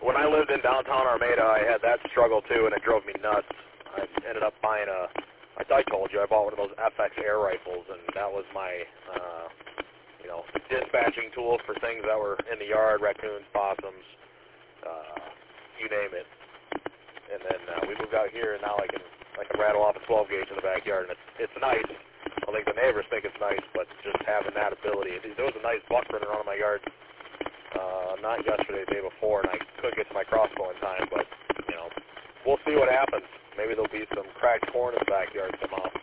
when I lived in downtown Armada, I had that struggle too, and it drove me nuts. I ended up buying like I told you, I bought one of those FX air rifles, and that was my, dispatching tool for things that were in the yard, raccoons, possums, you name it. And then we moved out here, and now I can rattle off a 12 gauge in the backyard, and it's nice. I don't think the neighbors think it's nice, but just having that ability. There was a nice buck running around in my yard, not yesterday, the day before, and I couldn't get to my crossbow in time, but, we'll see what happens. Maybe there'll be some cracked corn in the backyard somehow.